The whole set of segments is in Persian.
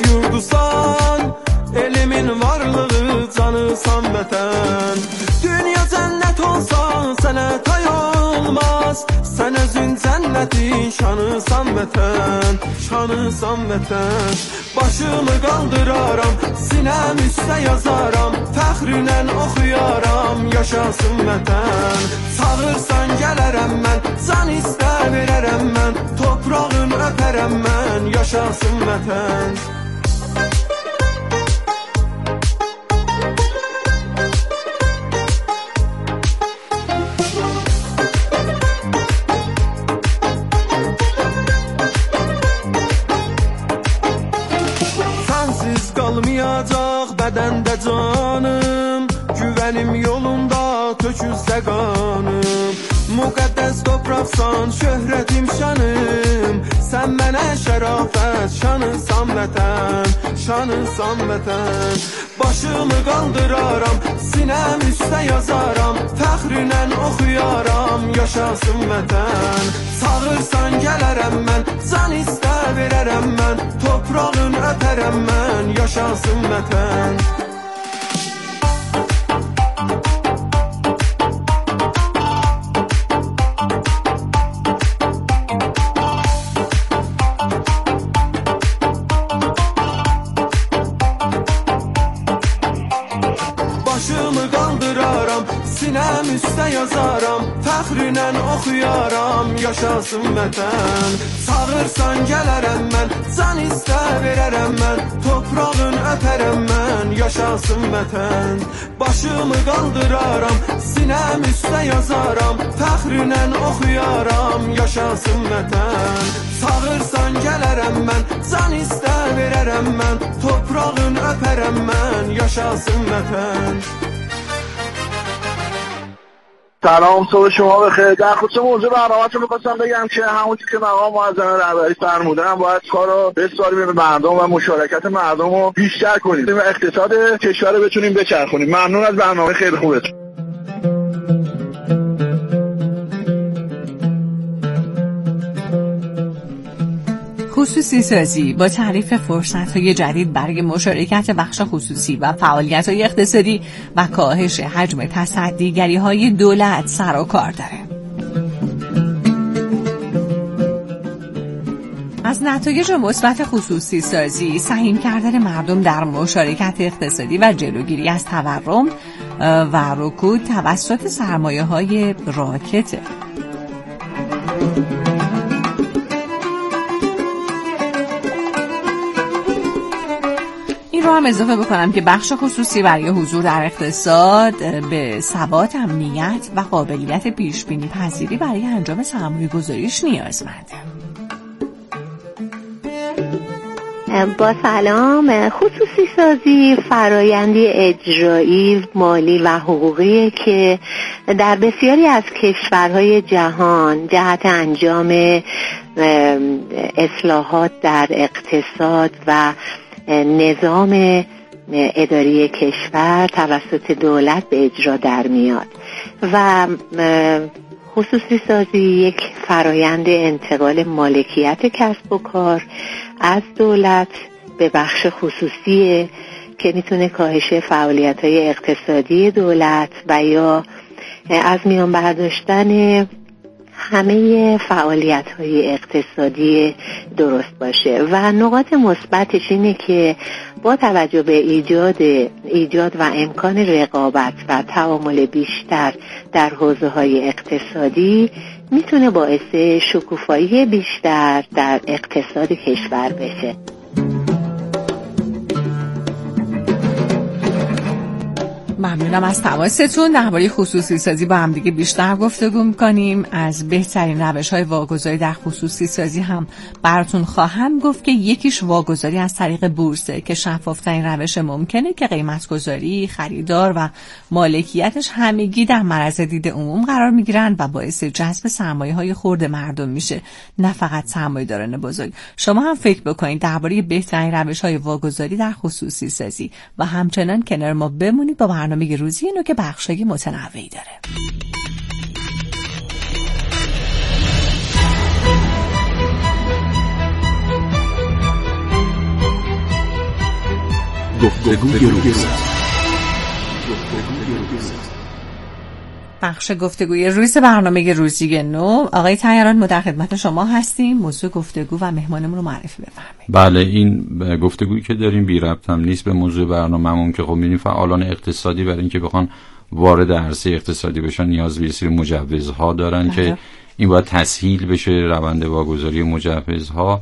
yurdusan, elimin varlığı canısan vətən. Dünya cənnət olsa sənə tay olmaz, sən özün cənnətin şanısan vətən, şanısan vətən. Başımı qaldıraram, sinəm üstə yazaram, fəxrinlə oxuyaram, yaşasın vətən. Çağırsan gələrəm mən, can istə verərəm mən, toprağın öpərəm mən, yaşasın vətən. Qalmayacaq bədəndə canım, güvənim yolunda tökülsə qanım. Müqəddəs topraqsan, şöhrətim şanım, sən mənə şərafət, şanısan vətən, şanısan vətən. Başımı qaldıraram, sinəm üstə yazaram, fəxrinlə oxuyaram, yaşasın vətən. Çağırsan gələrəm mən, can istə verərəm mən, toprağın öpərəm mən, yaşasın vətən. Başımı qaldıraram, sinəm üstə yazaram, fəxrinlə oxuyaram, yaşasın vətən. Çağırsan gələrəm mən, can istə verərəm mən, toprağın öpərəm mən, yaşasın vətən. Başımı qaldıraram, sinəm üstə yazaram, fəxrinlə oxuyaram, yaşasın vətən. Çağırsan gələrəm mən, can istə verərəm mən, toprağın öpərəm mən, yaşasın vətən. سلام، صبح شما بخیر. در خصوص موضوع برنامه‌تون می‌خواستم بگم که همونطور که مقام معظم رهبری فرمودن باید کار رو بسپاریم به مردم و مشارکت مردم رو بیشتر کنیم و اقتصاد کشور رو بتونیم بچرخونیم. ممنون از برنامه خیلی خوبتون. خصوصی سازی با تعریف فرصت‌های جدید برای مشارکت بخش خصوصی و فعالیت‌های اقتصادی و کاهش حجم تصدی‌گری‌های دولت سر و کار داره. از نتایج مثبت خصوصی سازی سهیم کردن مردم در مشارکت اقتصادی و جلوگیری از تورم و رکود توسط سرمایه‌های راکته. این رو هم اضافه بکنم که بخش خصوصی برای حضور در اقتصاد به ثبات، امنیت و قابلیت پیشبینی پذیری برای انجام سرمایه‌گذاریش نیازمنده. با سلام، خصوصی سازی فرایندی اجرایی، مالی و حقوقی که در بسیاری از کشورهای جهان جهت انجام اصلاحات در اقتصاد و نظام اداری کشور توسط دولت به اجرا در میاد و خصوصی سازی یک فرایند انتقال مالکیت کسب و کار از دولت به بخش خصوصیه که میتونه کاهش فعالیت‌های اقتصادی دولت و یا از میان برداشتن همه فعالیت‌های اقتصادی درست باشه. و نقاط مثبتش اینه که با توجه به ایجاد و امکان رقابت و تعامل بیشتر در حوزه‌های اقتصادی میتونه باعث شکوفایی بیشتر در اقتصاد کشور بشه. ممنونم از تماستون. درباره خصوصی سازی با هم دیگه بیشتر گفتگو می‌کنیم. از بهترین روش‌های واگذاری در خصوصی سازی هم براتون خواهم گفت که یکیش واگذاری از طریق بورسه که شفاف‌ترین روش ممکنه که قیمت‌گذاری، خریدار و مالکیتش همگی در معرض دید عموم قرار می‌گیرن و باعث جذب سرمایه‌های خرد مردم میشه، نه فقط سرمایه‌داران بزرگ. شما هم فکر بکنید درباره بهترین روش‌های واگذاری در خصوصی سازی و همچنان کنار ما بمونید. با برنامه روزی اینو که بخشای متنوعی داره. گفتگوی روز. بخش گفتگوی روز برنامه روزی 9. آقای طیاران ما در خدمت شما هستیم. موضوع گفتگو و مهمانمون رو معرفی بفرمایید. بله، این گفتگویی که داریم بی ربط هم نیست به موضوع برنامه‌مون که خب می‌بینیم فعالان اقتصادی برای اینکه بخوان وارد عرصه اقتصادی بشن نیاز به یه سری مجوزها دارن که این باید تسهیل بشه روند واگذاری مجوزها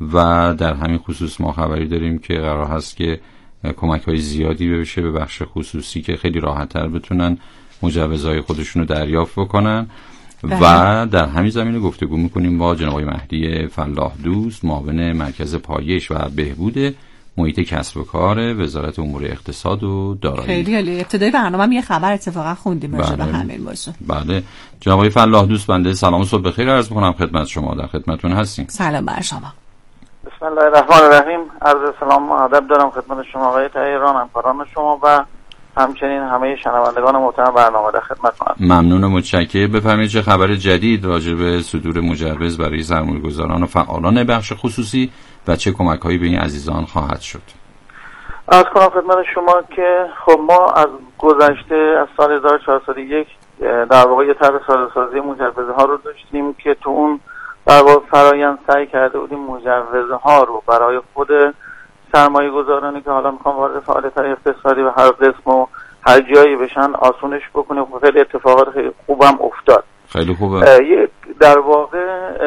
و در همین خصوص ما خبری داریم که قرار هست که کمک‌های زیادی بشه به بخش خصوصی که خیلی راحت‌تر بتونن مجوزهای خودشونو دریافت بکنن و در همین زمینه گفتگو میکنیم با جناب آقای مهدی فلاح دوست، معاون مرکز پایش و بهبود محیط کسب و کار وزارت امور اقتصاد و دارایی. خیلی عالی. ابتدای برنامه یه خبر اتفاقا خوندیم راجع به همین موضوع. بله جناب آقای فلاح دوست، بنده سلام و صبح بخیر عرض می‌کنم خدمت شما. در خدمتتون هستیم. سلام بر شما. بسم الله الرحمن الرحیم. عرض سلام و ادب دارم خدمت شما آقای طیاران، همکاران شما و همچنین همه شنوندگان محترم برنامه. در خدمتتون هستم. ممنون و متشکرم. بفرمایید چه خبر جدید راجع به صدور مجوز برای سرمایه‌گذاران و فعالان بخش خصوصی و چه کمک‌هایی به این عزیزان خواهد شد؟ عرض کنم خدمت شما که خب ما از گذشته از سال 1401 در واقع یه طرح سازی مجوزها رو داشتیم که تو اون در واقع فرآیند سعی کرده بودیم مجوزها رو برای خود سرمایه گذارانی که حالا میخوام وارد فعالیت اقتصادی و هر قسم و هر جایی بشن آسونش بکنیم. خیلی اتفاقات خیلی خوبم افتاد. خیلی خوبه. در واقع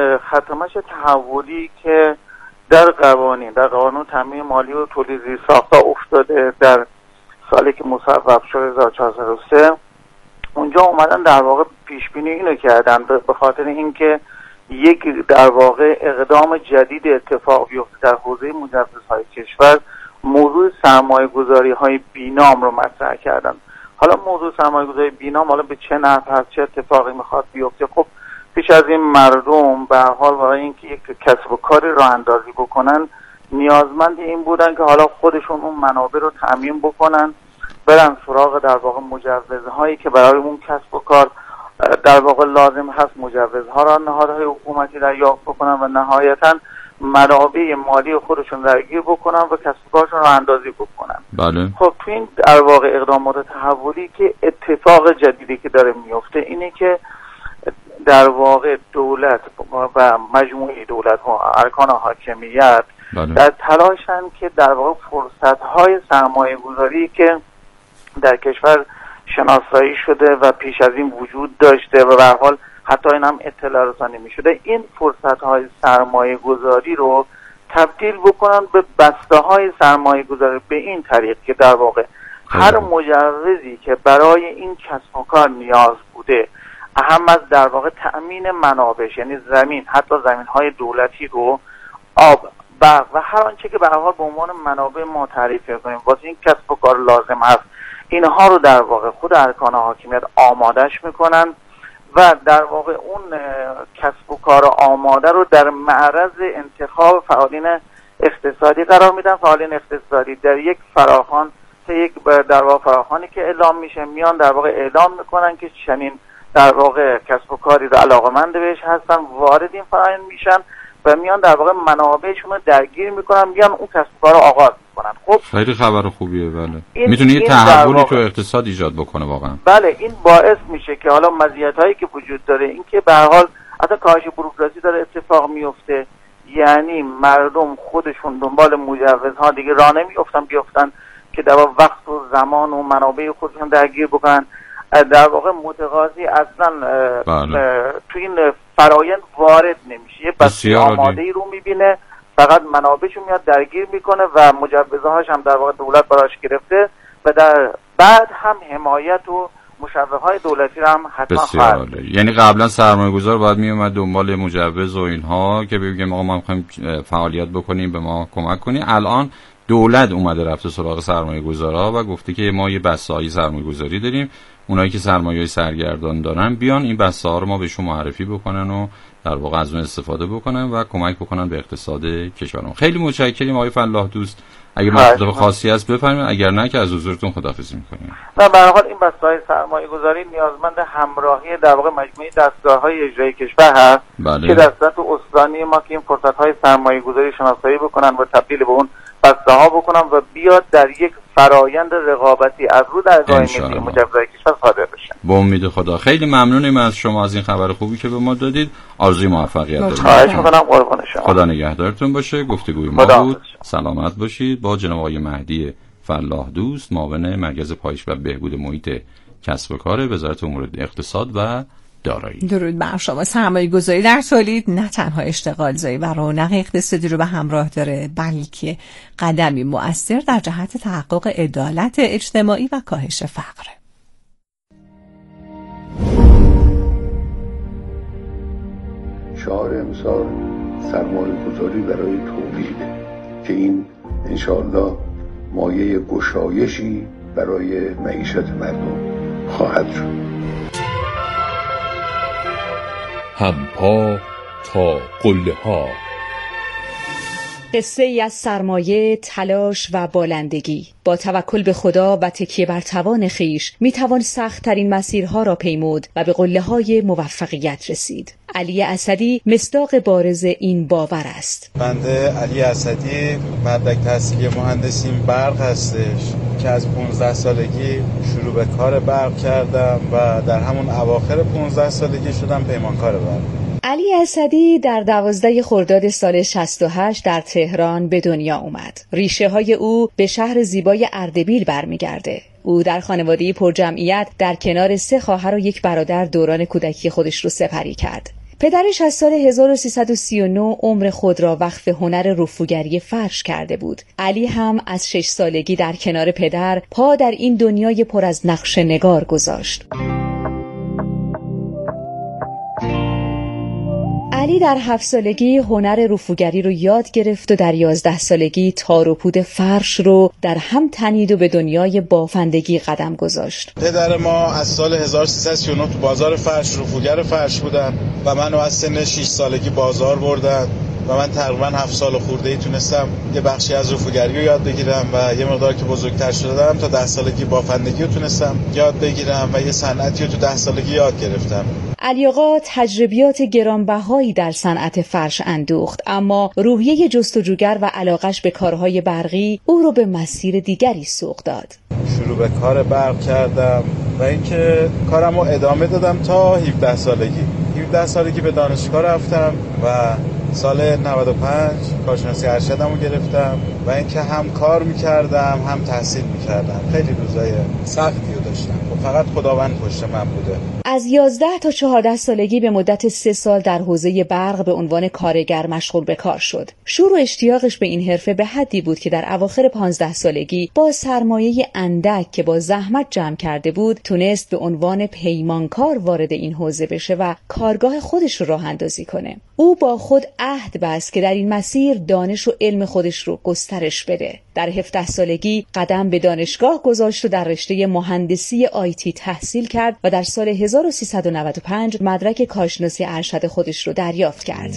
ختمش تحولی که در قوانین تامین مالی و تولید زیرساخت‌ها افتاده در سالی که مصوب شد 1403، اونجا اومدن در واقع پیش بینی اینو کردن به خاطر اینکه یک در واقع اقدام جدید اتفاق بیفته در حوزه مجوزهای کشور، موضوع سرمایه‌گذاری‌های بینام رو مطرح کردن. حالا موضوع سرمایه‌گذاری بینام حالا به چه نحو هست، چه اتفاقی میخواد بیفته؟ خب پیش از این مردم به حال برای اینکه یک کسب و کاری راه اندازی بکنن نیازمند این بودن که حالا خودشون اون منابع رو تامین بکنن، برن سراغ در واقع مجوزهایی که برای اون کسب و کار در واقع لازم هست، مجوزها را نهادهای حکومتی دریافت بکنن و نهایتاً منابع مالی خودشون درگیر بکنن و کسب و کارشون را اندازی بکنن. بله. خب تو این در واقع اقدامات تحولی که اتفاق جدیدی که داره میفته اینه که در واقع دولت و مجموعه دولت و ارکان حاکمیت در تلاشن که در واقع فرصت‌های سرمایه‌گذاری که در کشور شناسایی شده و پیش از این وجود داشته و به هر حال حتی این هم اطلاع رسانی می شده، این فرصت‌های سرمایه گذاری رو تبدیل بکنن به بسته‌های سرمایه گذاری، به این طریق که در واقع هر مجوزی که برای این کسب و کار نیاز بوده، اهم از در واقع تأمین منابعش، یعنی زمین، حتی زمین‌های دولتی رو، آب، برق و هر آنچه که به هر حال به عنوان منابع ما تعریف کنیم واسه این کسب و کار لازم هست، اینها رو در واقع خود ارکان حاکمیت آمادش میکنن و در واقع اون کسب و کار آماده رو در معرض انتخاب فعالین اقتصادی قرار میدن. فعالین اقتصادی در یک فراخوان در واقع فراخوانی که اعلام میشه میان در واقع اعلام میکنن که چنین در واقع کسب و کاری رو علاقمند بهش هستن، وارد این فرآیند میشن و میان در واقع منابعشون رو درگیر میکنن، میان اون کسب و کار رو آغاز میکنن. خب خیلی خبر خوبیه. بله. میتونه یه تحولی تو اقتصاد ایجاد بکنه واقعا. بله، این باعث میشه که حالا مزیتایی که وجود داره این که به هر حال اصلا کاهش بوروکراسی داره اتفاق میفته، یعنی مردم خودشون دنبال مجوزها دیگه راه بیفتن که در وقت و زمان و منابع خودشون درگیر بکنن، در واقع متقاضی اصلا تو این فرایند وارد نمیشه، یه بسیار آماده‌ای رو میبینه، فقط منابعشو میاد درگیر میکنه و مجوزهاش هم در واقع دولت براش گرفته و در بعد هم حمایت و مشوق‌های دولتی رو هم حتما خواهد. یعنی قبلا سرمایه‌گذار باید میومد دنبال مجوز و اینها که بگیم آقا ما می‌خوایم فعالیت بکنیم به ما کمک کنی، الان دولت اومده رفته سراغ سرمایه‌گذارا و گفته که ما یه بسته‌ای سرمایه‌گذاری داریم، اونایی که سرمایه‌ای سرگردان دارن بیان این بسته‌ها رو ما بهشون معرفی بکنن و در واقع از اون استفاده بکنن و کمک بکنن به اقتصاد کشورمون. خیلی متشکریم آقای فلاح دوست. اگه مطلب خاصی هست بفرمایید، اگر نه که از حضورتون خداحافظی می‌کنیم. نه، به هر حال این بسته‌های سرمایه‌گذاری نیازمند همراهی در واقع مجموعه دستگاه‌های اجرایی کشور هست. بله. که در سطح استانی ما که این فرصت‌های سرمایه‌گذاری شناسایی بکنن و تبدیل به اون بسته ها بکنم و بیاد در یک فرایند رقابتی از رو درگاه ملی مجوز کشور صادر بشه. با امید خدا. خیلی ممنونیم از شما از این خبر خوبی که به ما دادید. آرزوی موفقیت داریم. خواهش می‌کنم، قربان شما. خدا نگهدارتون باشه. گفتگوی ما بود. سلامت باشید. با جناب آقای مهدی فلاح دوست، معاون مرکز پایش و بهبود محیط کسب و کار وزارت امور اقتصاد و دارایی. درود بر شما. سرمایه‌گذاری در تولید نه تنها اشتغال زایی و رونق اقتصادی رو به همراه داره، بلکه قدمی مؤثر در جهت تحقق عدالت اجتماعی و کاهش فقر. شعار امسال سرمایه‌گذاری برای تولید که این انشاءالله مایه گشایشی برای معیشت مردم خواهد شد. همپا تا قله ها. قصه ای از سرمایه، تلاش و بالندگی. با توکل به خدا و تکیه بر توان خیش میتوان سخت ترین مسیرها را پیمود و به قله های موفقیت رسید. علی اسدی مصداق بارز این باور است. بنده علی اسدی مدرک تحصیلی مهندسیم برق هستش که از 15 سالگی شروع به کار برق کردم و در همون اواخر 15 سالگی شدم پیمانکار برق. علی اسدی در 12 خرداد سال 68 در تهران به دنیا اومد. ریشه های او به شهر زیبای اردبیل برمیگرده. او در خانواده‌ای پرجمعیت در کنار 3 خواهر و 1 برادر دوران کودکی خودش رو سپری کرد. پدرش از سال 1339 عمر خود را وقف هنر رفوگری فرش کرده بود. علی هم از 6 سالگی در کنار پدر پا در این دنیای پر از نقش نگار گذاشت. علی در 7 سالگی هنر رفوگری رو یاد گرفت و در 11 سالگی تار و پود فرش رو در هم تنید و به دنیای بافندگی قدم گذاشت. پدر ما از سال 1339 تو بازار فرش رفوگر فرش بودن و منو از سن 6 سالگی بازار بردن و من تقریبا 7 سال خورده‌ای تونستم یه بخشی از رفوگری رو یاد بگیرم و یه مقدار که بزرگتر شدم تا 10 سالگی بافندگی رو تونستم یاد بگیرم و یه صنعتی رو تو 10 سالگی یاد گرفتم. علی آقا تجربیات گرانبهایی در صنعت فرش اندوخت، اما روحیه جستجوگر و علاقش به کارهای برقی او رو به مسیر دیگری سوق داد. شروع به کار برق کردم و اینکه کارم رو ادامه دادم تا 17 سالگی. 17 سالگی به دانشگاه رفتم و سال 95 کارشناسی ارشدم رو گرفتم و اینکه هم کار میکردم هم تحصیل میکردم. خیلی روزای سختی رو داشتم و فقط خداوند پشت من بوده. از 11 تا 14 سالگی به مدت 3 سال در حوزه برق به عنوان کارگر مشغول به کار شد. شور و اشتیاقش به این حرفه به حدی بود که در اواخر 15 سالگی با سرمایه اندک که با زحمت جمع کرده بود تونست به عنوان پیمانکار وارد این حوزه بشه و کارگاه خودش رو راه اندازی کنه. او با خود عهد بست که در این مسیر دانش و علم خودش رو گسترش بده. در 17 سالگی قدم به دانشگاه گذاشت و در رشته مهندسی آیتی تحصیل کرد و در سال 1395 مدرک کارشناسی ارشد خودش رو دریافت کرد.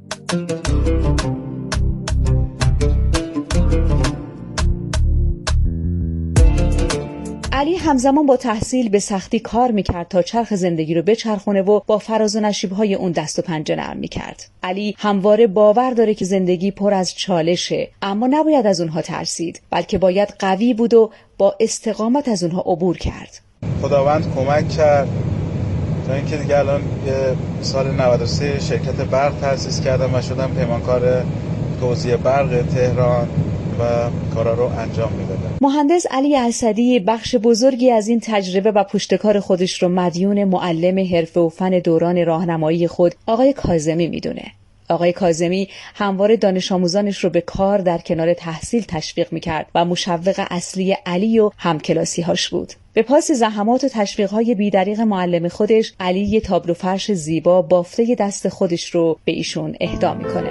علی همزمان با تحصیل به سختی کار میکرد تا چرخ زندگی رو بچرخونه و با فراز و نشیب‌های اون دست و پنجه نرم میکرد. علی همواره باور داره که زندگی پر از چالشه، اما نباید از اونها ترسید، بلکه باید قوی بود و با استقامت از اونها عبور کرد. خداوند کمک کرد تا اینکه دیگه الان سال 93 شرکت برق تأسیس کردم و شدم پیمانکار توزیع برق تهران و کارا رو انجام میدادم. مهندس علی اسدی بخش بزرگی از این تجربه و پشتکار خودش رو مدیون معلم حرفه و فن دوران راهنمایی خود آقای کاظمی میدونه. آقای کاظمی همواره دانش آموزانش رو به کار در کنار تحصیل تشویق میکرد و مشوق اصلی علی و همکلاسی‌هاش بود. به پاس زحمات و تشویق‌های بی‌دریغ معلم خودش، علی یه تابلو فرش زیبا بافته دست خودش رو به ایشون اهدا میکنه.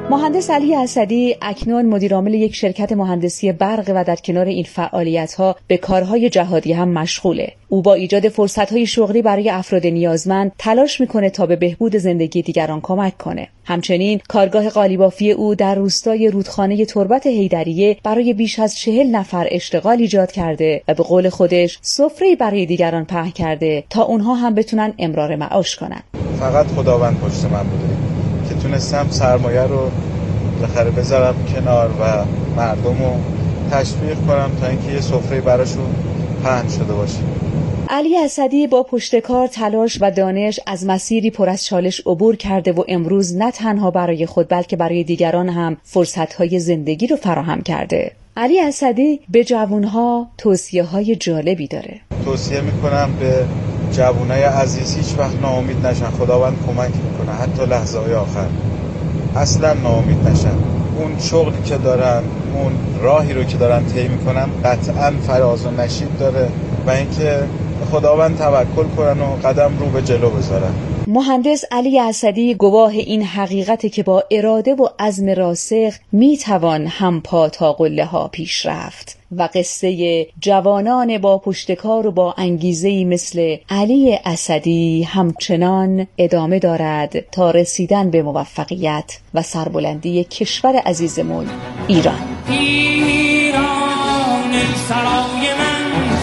مهندس علی اسدی اکنون مدیرعامل یک شرکت مهندسی برق و در کنار این فعالیت‌ها به کارهای جهادی هم مشغوله. او با ایجاد فرصت‌های شغلی برای افراد نیازمند تلاش می‌کنه تا به بهبود زندگی دیگران کمک کنه. همچنین کارگاه قالیبافی او در روستای رودخانه تربت حیدریه برای بیش از 40 نفر اشتغال ایجاد کرده و به قول خودش سفره‌ای برای دیگران پهن کرده تا اونها هم بتونن امرار معاش کنن. فقط خداوند پشت من بوده که تونستم سرمایه رو بالاخره بذارم کنار و مردم رو تشویق کنم تا اینکه یه سفره براشون پهن شده باشه. علی اسدی با پشتکار، تلاش و دانش از مسیری پر از چالش عبور کرده و امروز نه تنها برای خود بلکه برای دیگران هم فرصت‌های زندگی رو فراهم کرده. علی اسدی به جوانها توصیه‌های جالبی داره. توصیه میکنم به جوانای عزیز هیچ وقت ناامید نشن. خداوند کمک میکنه حتی لحظه‌های آخر. اصلا ناامید نشن. اون شغلی که دارن، اون راهی رو که دارن طی میکنن قطعاً فراز و نشیب داره و اینکه خداوند توکل کنن و قدم رو به جلو بذارن. مهندس علی اسدی گواه این حقیقت که با اراده و عزم راسخ میتوان هم پا تا قله ها پیش رفت و قصه جوانان با پشتکار و با انگیزه‌ای مثل علی اسدی همچنان ادامه دارد تا رسیدن به موفقیت و سربلندی کشور عزیزمون ایران. ایران سرای من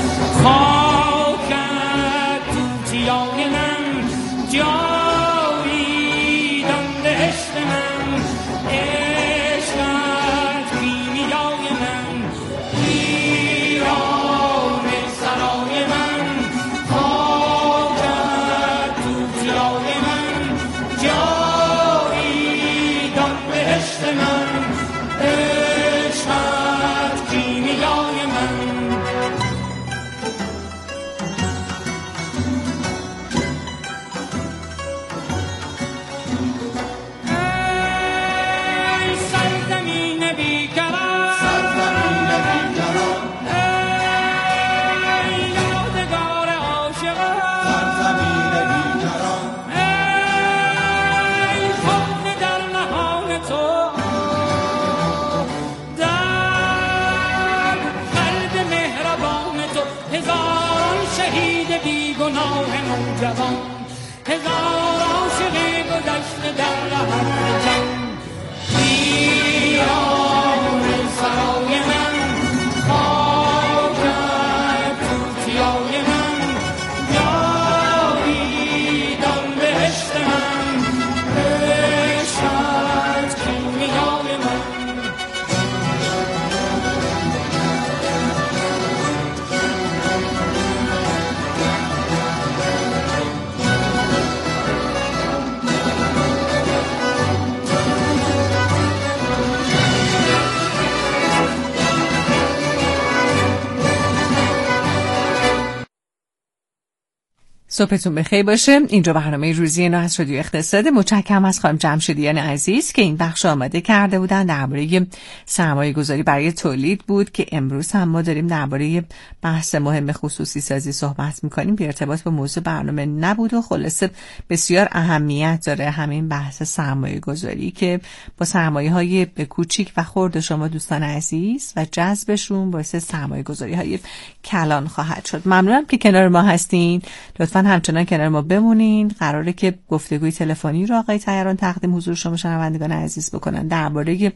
صبحتون بخیر باشه. اینجا برنامه روزی نو از رادیو اقتصاد. متشکرم از خانم جمشیدیان عزیز که این بخش آماده کرده بودن. درباره سرمایه گذاری برای تولید بود که امروز هم ما داریم درباره بحث مهم خصوصی سازی صحبت میکنیم. به ارتباط با موضوع برنامه نبود و خلاصه بسیار اهمیت داره همین بحث سرمایه گذاری که با سرمایه های کوچیک و خرد شما دوستان عزیز و جذبشون باعث سرمایه گذاری های کلان خواهد شد. ممنونم که کنار ما هستین. لطفاً همچنان کنار ما بمونین. قراره که گفتگوی تلفنی رو آقای طیران تقدیم حضور شما شنوندگان عزیز بکنن درباره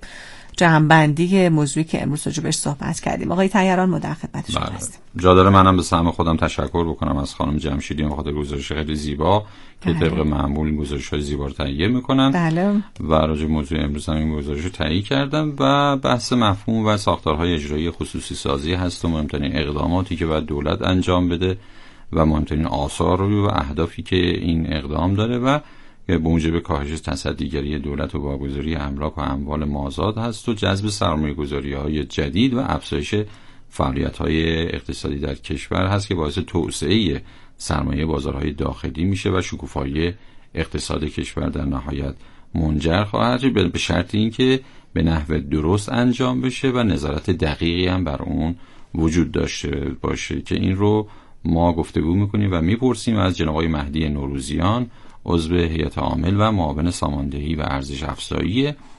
جمع‌بندی موضوعی که امروز راجع بهش صحبت کردیم. آقای طیران ما در خدمت شما هستیم. جا داره منم به سهم خودم تشکر بکنم از خانم جمشیدیان بخاطر گزارش خیلی زیبا که طبق معمول گزارش‌های زیبا رو تهیه می‌کنن. بله. و راجع به موضوع امروز هم این گزارش رو تهیه کردم و بحث مفهوم و ساختارهای اجرایی خصوصی سازی هست و مهمترین اقداماتی که باید دولت انجام بده و مهمترین آثار و اهدافی که این اقدام داره و به موجب کاهش تصدیگری دولت و واگذاری املاک و اموال مازاد هست و جذب سرمایه‌گذاری‌های جدید و افزایش فعالیت‌های اقتصادی در کشور هست که باعث توسعه سرمایه بازارهای داخلی میشه و شکوفایی اقتصاد کشور در نهایت منجر خواهد شد به شرط اینکه به نحو درست انجام بشه و نظارت دقیقی هم بر اون وجود داشته باشه که این رو ما گفتگو میکنیم و میپرسیم از جناب آقای مهدی نوروزیان عضو هیئت عامل و معاون ساماندهی و ارزش افزایی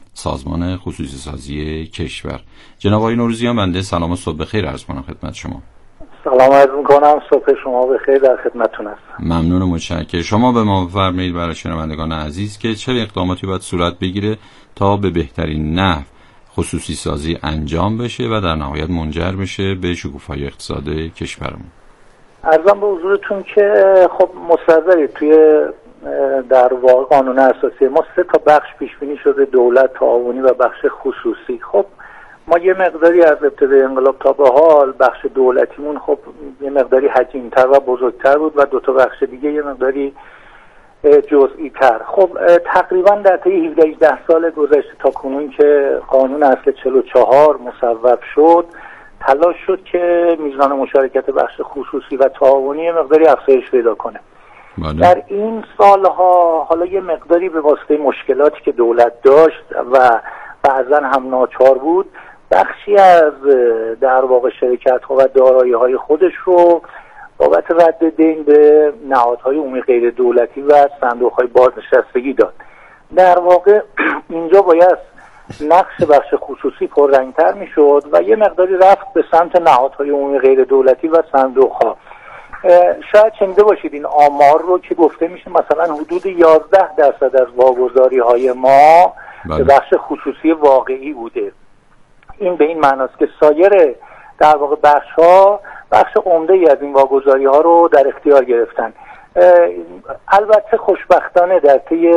سازمان خصوصی سازی کشور. جناب آقای نوروزیان، بنده سلام و صبح بخیر عرض کنم خدمت شما. سلام عرض میکنم، صبح شما بخیر، در خدمتتون هستم. ممنون و متشکرم. شما به ما بفرمایید برای شنوندگان عزیز که چه اقداماتی باید صورت بگیره تا به بهترین نحو خصوصی سازی انجام بشه و در نهایت منجر بشه به شکوفایی اقتصاد کشورمون. عرضم به حضورتون که خب مستحضرید توی در واقع قانون اساسی ما 3 بخش پیش بینی شده، دولت، تعاونی و بخش خصوصی. خب ما یه مقداری از ابتدای انقلاب تا به حال بخش دولتیمون خب یه مقداری حجیم‌تر و بزرگتر بود و 2 بخش دیگه یه مقداری جزئی تر. خب تقریبا در طی 17-18 سال گذشته تا کنون که قانون اصل 44 مصوب شد، تلاش شد که میزان مشارکت بخش خصوصی و تعاونی مقداری افزایش پیدا کنه. در این سالها حالا یه مقداری به واسطه مشکلاتی که دولت داشت و بعضا هم ناچار بود، بخشی از در واقع شرکت‌ها و دارایی‌های خودش رو بابت رد دین به نهادهای عمومی غیر دولتی و صندوق‌های بازنشستگی داد. در واقع اینجا باید نقش بخش خصوصی پررنگ‌تر می‌شد و یه مقداری رفت به سمت نهادهای عمومی غیر دولتی و صندوق‌ها. شاید شنیده باشید این آمار رو که گفته میشه مثلا حدود 11% از واگذاری‌های ما به بخش خصوصی واقعی بوده. این به این معناست که سایر در واقع بخش عمده‌ای از این واگذاری‌ها رو در اختیار گرفتن. البته خوشبختانه در طی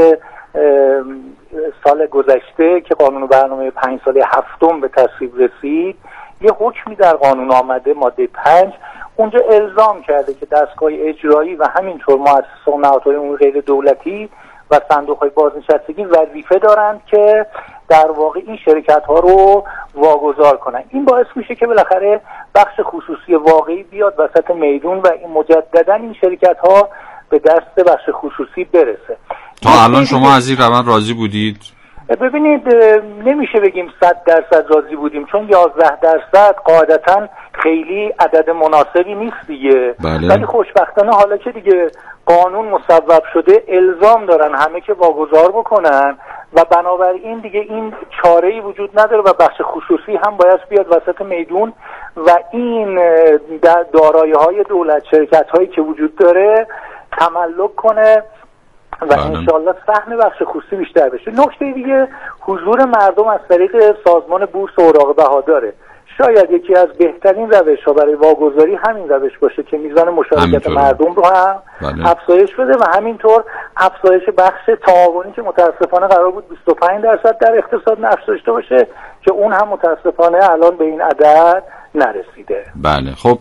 سال گذشته که قانون برنامه 5 ساله هفتم به تصویب رسید، یه حکمی در قانون آمده، ماده 5، اونجا الزام کرده که دستگاه اجرایی و همینطور مؤسسه و نهادهای عمومی غیر دولتی و صندوق‌های بازنشستگی وظیفه دارند که در واقع این شرکت‌ها رو واگذار کنن. این باعث میشه که بالاخره بخش خصوصی واقعی بیاد وسط میدون و این مجددا این شرکت‌ها به دست بخش خصوصی برسه. تا الان شما از این روند راضی بودید؟ ببینید نمیشه بگیم 100% راضی بودیم، چون 11% قاعدتاً خیلی عدد مناسبی نیست دیگه. ولی خوشبختانه حالا که دیگه قانون مصوب شده الزام دارن همه که واگذار بکنن و بنابراین دیگه این چاره‌ای وجود نداره و بخش خصوصی هم باید بیاد وسط میدون و این دارایی‌های دولت، شرکت‌هایی که وجود داره تملک کنه و انشالله سهم بخش خصوصی بیشتر بشه. نکته دیگه حضور مردم از طریق سازمان بورس و اوراق بهاداره. شاید یکی از بهترین روش‌ها برای واگذاری همین روش باشه که میزان مشارکت مردم رو هم افزایش بده و همینطور افزایش بخش تعاونی که متاسفانه قرار بود 25% در اقتصاد نقش داشته باشه که اون هم متاسفانه الان به این عدد نرسیده. بله، خب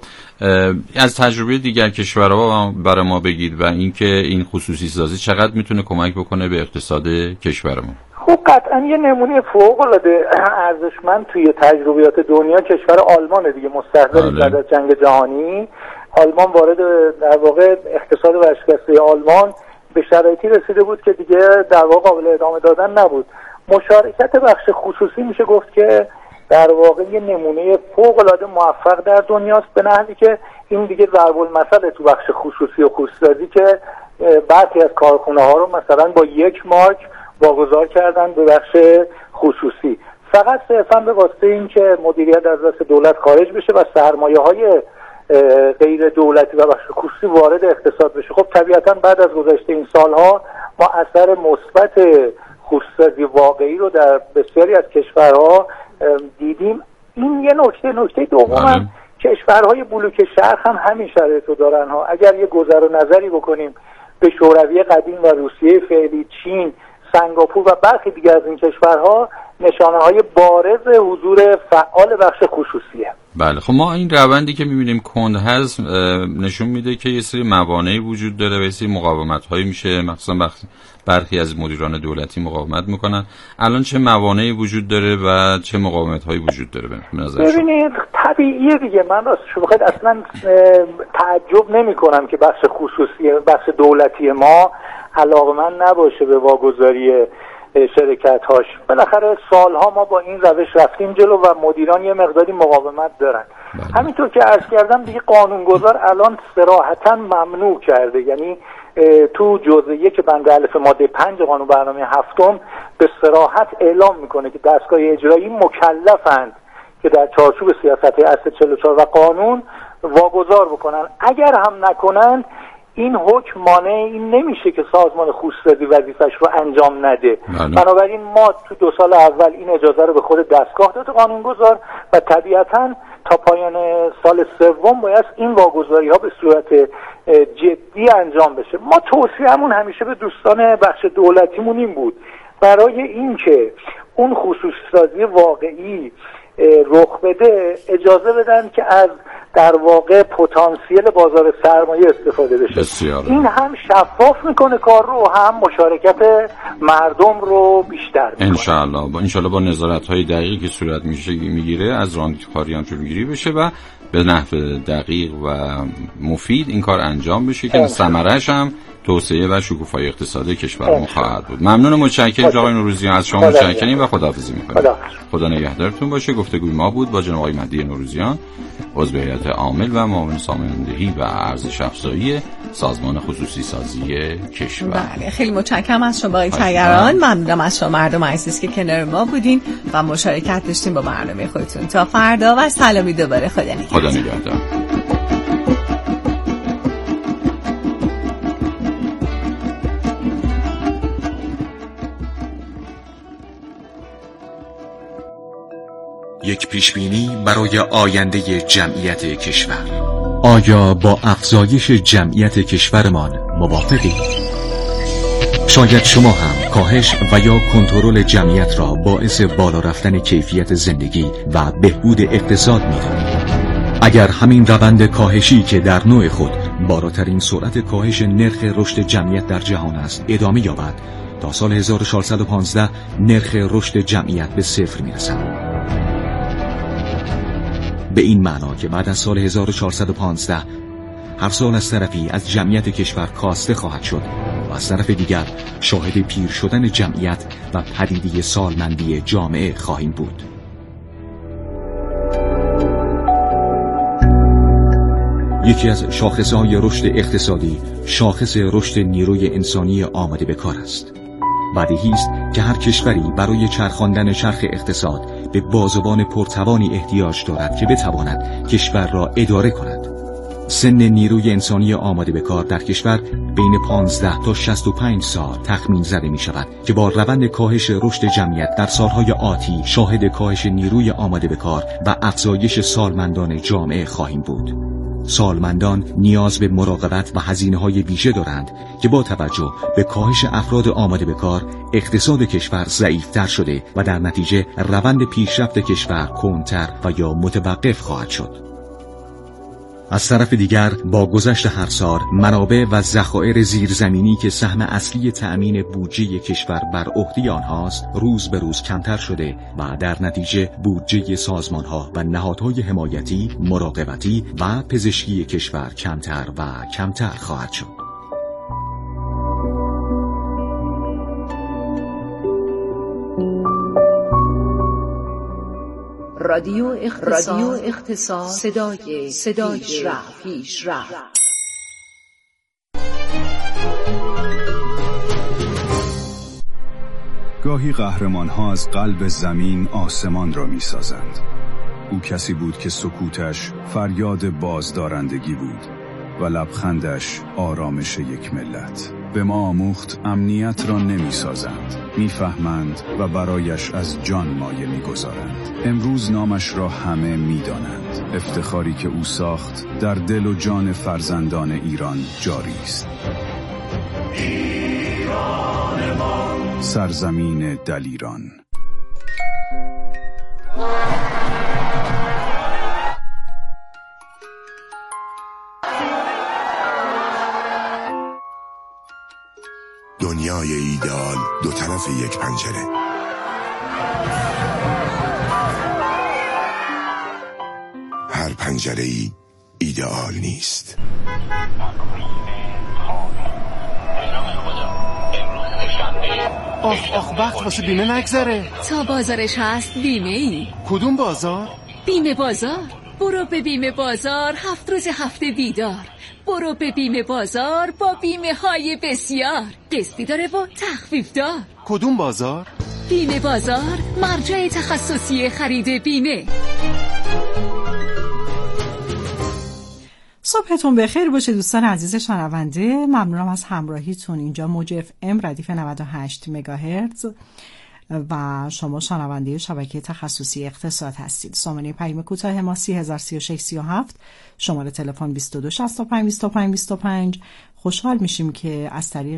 از تجربه دیگر کشورها برای ما بگید و اینکه این خصوصی سازی چقدر میتونه کمک بکنه به اقتصاد کشورمون. خب قطعا یه نمونه فوق‌العاده ارزشمند توی تجربیات دنیا کشور آلمان دیگه. مستحضر بعد از جنگ جهانی آلمان وارد در واقع اقتصاد ورشکسته آلمان به شرایطی رسیده بود که دیگه در واقع قابل ادامه دادن نبود. مشارکت بخش خصوصی میشه گفت که در واقع یه نمونه فوق‌العاده موفق در دنیاست، به نحوی که این دیگه ضرب المثل تو بخش خصوصی و خصوصی که برخی از کارخونه‌ها رو مثلا با 1 مارک واگذار کردن به بخش خصوصی، فقط صرفا به واسطه این که مدیریت از دست دولت خارج بشه و سرمایه‌های غیر دولتی و بخش خصوصی وارد اقتصاد بشه. خب طبیعتا بعد از گذشته این سالها ما اثر مثبت خصوصی واقعی رو در بسیاری از کشورها دیدیم. این یه نکته دوم، کشورهای بلوک شرق هم همین شرایط رو دارن ها. اگر یه گذر و نظری بکنیم به شوروی قدیم و روسیه فعلی، چین، سنگاپور و برخی دیگر از این کشورها نشانه‌های بارز حضور فعال بخش خصوصیه. بله، خب ما این روندی که می‌بینیم کند هست نشون میده که یه سری موانعی وجود داره و یه سری مقاومت‌هایی میشه، مخصوصا برخی از مدیران دولتی مقاومت میکنن. الان چه موانعی وجود داره و چه مقاومت‌هایی وجود داره به نظر شما؟ ببینید طبیعیه دیگه، من راستش بخواید اصلا تعجب نمی‌کنم که بخش خصوصی، بخش دولتی ما علاقمند نباشه به واگذاری شرکت‌هاش. بالاخره سالها ما با این روش رفتیم جلو و مدیران یه مقداری مقاومت دارن. همینطور که عرض کردم دیگه قانونگذار الان صراحتاً ممنوع کرده، یعنی تو جزء 1 بند الف ماده 5 قانون برنامه هفتم به صراحت اعلام میکنه که دستگاه اجرایی مکلفند که در چارچوب سیاست اصل 44 و قانون واگذار بکنن. اگر هم نکنن این حکم مانع این نمیشه که سازمان خصوصی وظیفش رو انجام نده. بنابراین ما تو 2 سال اول این اجازه رو به خود دستگاه داد قانونگذار و طبیعتاً تا پایان سال سوم باید این واگذاری ها به صورت جدی انجام بشه. ما توصیه‌مون همیشه به دوستان بخش دولتیمون این بود برای اینکه اون خصوصی سازی واقعی رخ بده اجازه بدن که از در واقع پتانسیل بازار سرمایه استفاده بشه. بسیار. این هم شفاف میکنه کار رو، هم مشارکت مردم رو بیشتر میکنه. انشالله با نظارت‌های دقیقی که صورت میگیره از راهکاری هم جلوگیری بشه و به نحو دقیق و مفید این کار انجام بشه که ثمره‌اش هم توسعه و شکوفایی اقتصادی کشورمون خواهد بود. ممنون، متشکرم آقای نوروزیان، از شما متشکرم و خداحافظی می‌کنم. خدا نگهدارتون باشه. گفتگوی ما بود با جناب آقای مهدی نوروزیان، عضو هیئت عامل و معاون ساماندهی و ارزش افزایی سازمان خصوصی سازی کشور. بله، خیلی متشکرم از شما آقای تگران. ممنونم از شما مردم عزیز که کنار ما بودین و مشارکت داشتین با برنامه خودتون. تا فردا و سلامی دوباره. خدا نگهدار. یک پیشبینی برای آینده جمعیت کشور. آیا با افزایش جمعیت کشورمان موافقید؟ شاید شما هم کاهش و یا کنترل جمعیت را باعث بالا رفتن کیفیت زندگی و بهبود اقتصاد می‌دانید. اگر همین روند کاهشی که در نوع خود بالاترین سرعت کاهش نرخ رشد جمعیت در جهان است ادامه یابد، تا سال 1415 نرخ رشد جمعیت به 0 می‌رسد. به این معنا که بعد از سال 1415 هر سال از طرفی از جمعیت کشور کاسته خواهد شد و از طرف دیگر شاهد پیر شدن جمعیت و پدیده سالمندی جامعه خواهیم بود. یکی از شاخصهای رشد اقتصادی شاخص رشد نیروی انسانی آماده به کار است. بدیهی است که هر کشوری برای چرخاندن چرخ اقتصاد به بازوان پرتوانی احتیاج دارد که بتواند کشور را اداره کند. سن نیروی انسانی آماده به کار در کشور بین 15 تا 65 سال تخمین زده می شود که با روند کاهش رشد جمعیت در سالهای آتی شاهد کاهش نیروی آماده به کار و افزایش سالمندان جامعه خواهیم بود. سالمندان نیاز به مراقبت و هزینه‌های ویژه دارند که با توجه به کاهش افراد آماده به کار اقتصاد کشور ضعیف‌تر شده و در نتیجه روند پیشرفت کشور کندتر و یا متوقف خواهد شد. از طرف دیگر با گذشت هر سال منابع و ذخایر زیرزمینی که سهم اصلی تأمین بودجه کشور بر عهده آنهاست روز به روز کمتر شده و در نتیجه بودجه سازمان‌ها و نهادهای حمایتی، مراقبتی و پزشکی کشور کمتر و کمتر خواهد شد. رادیو اقتصاد صدای پیشرفت. گاهی قهرمان‌ها از قلب زمین آسمان را می‌سازند. او کسی بود که سکوتش فریاد بازدارندگی بود و لبخندش آرامش یک ملت. به ما آموخت امنیت را نمی‌سازند، می‌فهمند و برایش از جان مایه می‌گذارند. امروز نامش را همه می‌دانند. افتخاری که او ساخت در دل و جان فرزندان ایران جاری است. ایران ما، سرزمین دلیران. دنیای ایدئال دو طرف یک پنجره. هر پنجره‌ای ایدئال نیست. آخ وقت واسه بیمه نگذره. تا بازارش هست بیمه ای. کدوم بازار؟ بیمه بازار. برو به بیمه بازار 7 روز هفته دیدار. برو به بیمه بازار با بیمه های بسیار. قسطی داره و تخفیف دار. کدوم بازار؟ بیمه بازار، مرجع تخصصی خرید بیمه. صبحتون بخیر باشه دوستان عزیز شنونده. ممنونم از همراهیتون. اینجا موج اف ام ردیف 98 مگاهرتز و شما شنونده شبکه تخصصی اقتصاد هستید. سامانه پیام کوتاه ما 303637، شماره تلفن 2265 25 25. خوشحال میشیم که از طریق